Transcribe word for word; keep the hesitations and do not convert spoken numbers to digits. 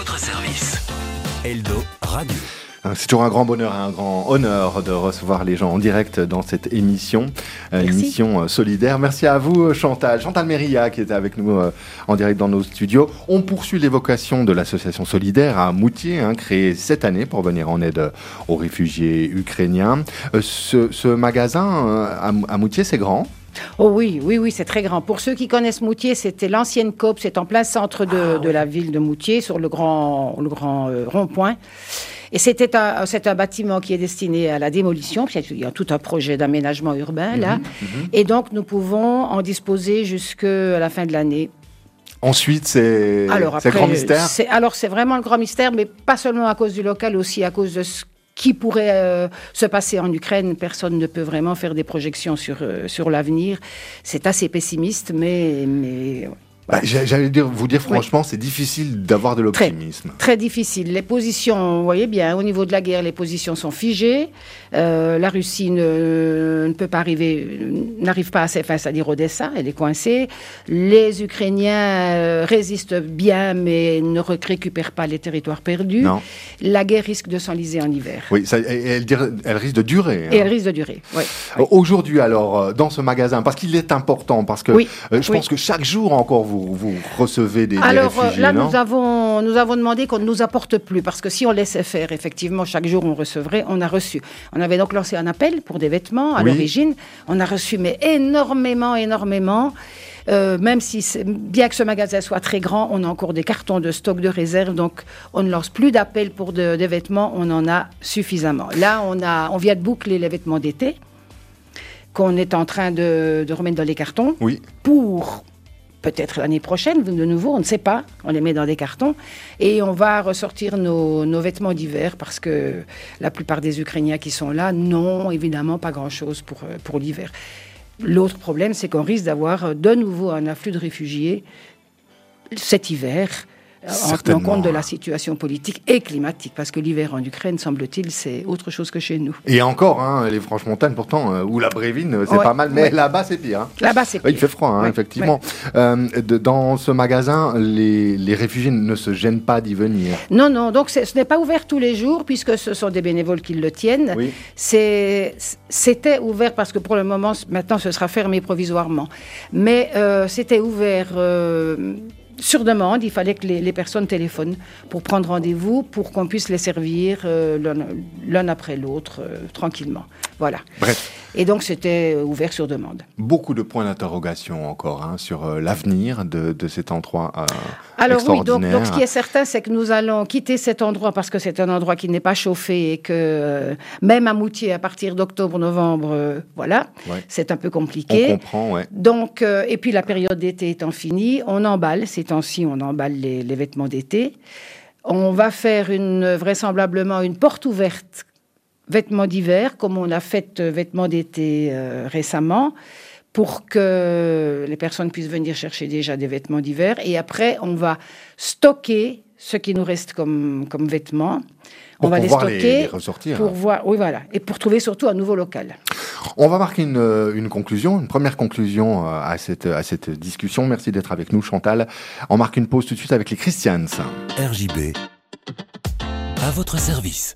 votre service. Eldo Radio. C'est toujours un grand bonheur et un grand honneur de recevoir les gens en direct dans cette émission, une émission solidaire. Merci à vous Chantal, Chantal Méria qui était avec nous en direct dans nos studios. On poursuit l'évocation de l'association solidaire à Moutier, hein, créée cette année pour venir en aide aux réfugiés ukrainiens. Ce, ce magasin à, à Moutier, c'est grand ? Oh oui, oui, oui, c'est très grand. Pour ceux qui connaissent Moutier, c'était l'ancienne Coop, c'est en plein centre de, ah, de ouais. la ville de Moutier, sur le grand, le grand euh, rond-point. Et c'était un, c'est un bâtiment qui est destiné à la démolition, puis il y a tout un projet d'aménagement urbain, là. Mmh, mmh. Et donc, nous pouvons en disposer jusqu'à la fin de l'année. Ensuite, c'est, alors, après, c'est le grand mystère c'est, Alors, c'est vraiment le grand mystère, mais pas seulement à cause du local, aussi à cause de ce qui pourrait euh, se passer en Ukraine. Personne ne peut vraiment faire des projections sur, euh, sur l'avenir. C'est assez pessimiste, mais... mais Bah, j'allais dire, vous dire franchement, oui. c'est difficile d'avoir de l'optimisme. Très, très difficile. Les positions, vous voyez bien, au niveau de la guerre, les positions sont figées. Euh, la Russie ne, ne peut pas arriver, n'arrive pas à ses fins, c'est-à-dire Odessa, elle est coincée. Les Ukrainiens euh, résistent bien, mais ne récupèrent pas les territoires perdus. Non. La guerre risque de s'enliser en hiver. Oui, ça, elle, elle risque de durer. Hein. Et elle risque de durer, oui. oui. Aujourd'hui, alors, dans ce magasin, parce qu'il est important, parce que oui. euh, je oui. pense que chaque jour encore, vous vous recevez des, Alors, des réfugiés, là, non nous avons, nous avons demandé qu'on ne nous apporte plus, parce que si on laissait faire, effectivement, chaque jour on recevrait, on a reçu. On avait donc lancé un appel pour des vêtements à oui. l'origine. On a reçu, mais énormément, énormément. Euh, même si, bien que ce magasin soit très grand, on a encore des cartons de stock de réserve, donc on ne lance plus d'appels pour de, des vêtements, on en a suffisamment. Là, on, a, on vient de boucler les vêtements d'été, qu'on est en train de, de remettre dans les cartons, oui. pour... peut-être l'année prochaine, de nouveau, on ne sait pas. On les met dans des cartons. Et on va ressortir nos, nos vêtements d'hiver parce que la plupart des Ukrainiens qui sont là n'ont évidemment pas grand-chose pour, pour l'hiver. L'autre problème, c'est qu'on risque d'avoir de nouveau un afflux de réfugiés cet hiver, en tenant compte de la situation politique et climatique, parce que l'hiver en Ukraine, semble-t-il, c'est autre chose que chez nous. Et encore, hein, les Franches-Montagnes, pourtant, euh, ou la Brévine, c'est ouais, pas mal, mais ouais. là-bas, c'est pire. Hein. Là-bas, c'est pire. Il fait froid, hein, ouais, effectivement. Ouais. Euh, de, dans ce magasin, les, les réfugiés ne se gênent pas d'y venir. Non, non, donc ce n'est pas ouvert tous les jours, puisque ce sont des bénévoles qui le tiennent. Oui. C'est, c'était ouvert, parce que pour le moment, maintenant, ce sera fermé provisoirement. Mais euh, c'était ouvert... Euh, sur demande, il fallait que les, les personnes téléphonent pour prendre rendez-vous, pour qu'on puisse les servir euh, l'un, l'un après l'autre, euh, tranquillement. Voilà. Bref. Et donc, c'était ouvert sur demande. Beaucoup de points d'interrogation encore hein, sur euh, l'avenir de, de cet endroit euh, Alors extraordinaire. oui, donc, donc ce qui est certain, c'est que nous allons quitter cet endroit parce que c'est un endroit qui n'est pas chauffé et que euh, même à Moutier, à partir d'octobre-novembre, euh, voilà, ouais. c'est un peu compliqué. On comprend, ouais. Donc, euh, et puis la période d'été étant finie, on emballe, ces temps-ci, on emballe les, les vêtements d'été. On va faire une, vraisemblablement une porte ouverte vêtements d'hiver, comme on a fait euh, vêtements d'été euh, récemment, pour que les personnes puissent venir chercher déjà des vêtements d'hiver. Et après, on va stocker ce qui nous reste comme, comme vêtements. On pour va les stocker les, les ressortir. Pour voir, oui, voilà. Et pour trouver surtout un nouveau local. On va marquer une, une conclusion, une première conclusion à cette, à cette discussion. Merci d'être avec nous, Chantal. On marque une pause tout de suite avec les Christians. R J B, à votre service.